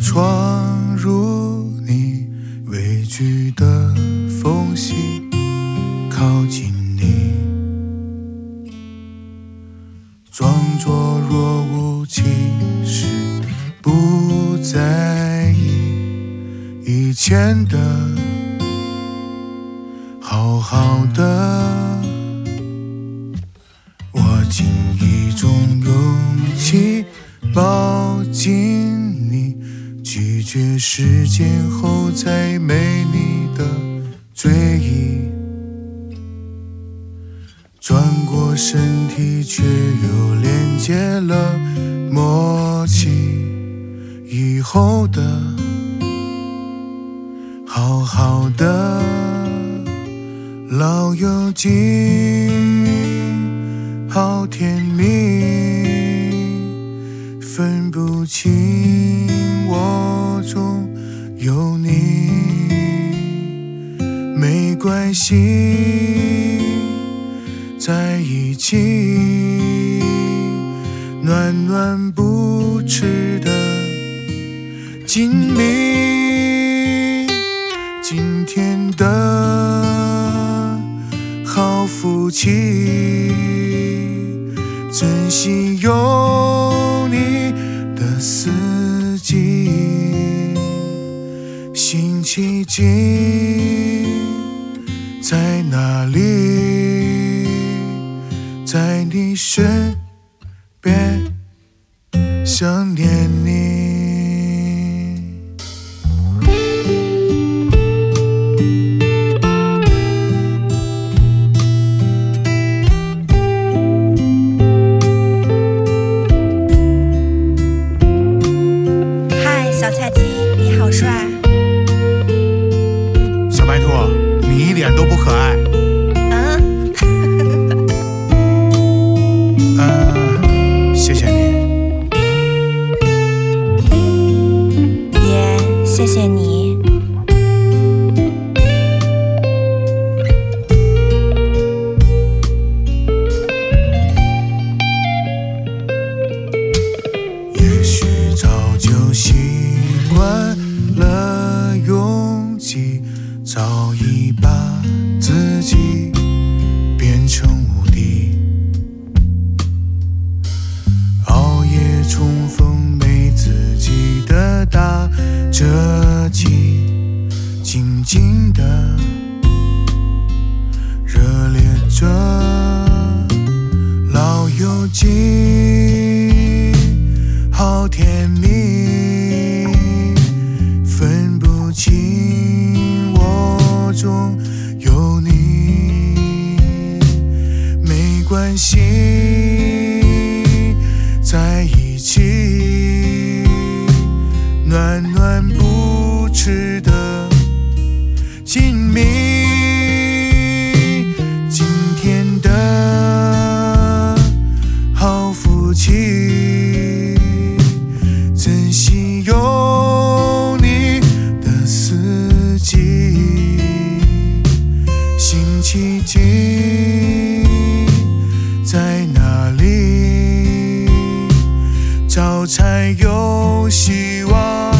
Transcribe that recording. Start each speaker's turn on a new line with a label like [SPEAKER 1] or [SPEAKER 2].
[SPEAKER 1] 闯入你畏惧的缝隙，靠近你，装作若无其事，不在意以前的好好的。我尽一种勇气抱紧你，拒绝时间后再没你的追忆，转过身体却又连接了默契，以后的好好的老友记，好甜蜜，分不清我中有你，没关系，在一起，暖暖不迟的紧密，今天的好福气，珍惜有你的四季，辛弃疾在哪里？在你身边，想念你。
[SPEAKER 2] 小菜鸡，你好帅！
[SPEAKER 1] 小白兔，你一点都不可爱。谢谢你。
[SPEAKER 2] 也谢谢你。
[SPEAKER 1] 也许早就习惯了拥挤，早已把自己变成无敌，熬夜冲锋没自己的打折季，静静的热烈着老友记，好甜蜜，分不清我中有你，没关系，在一起，暖暖不迟的紧密，今天的好福气，珍惜有你的四季，辛弃疾在哪里？找才有希望。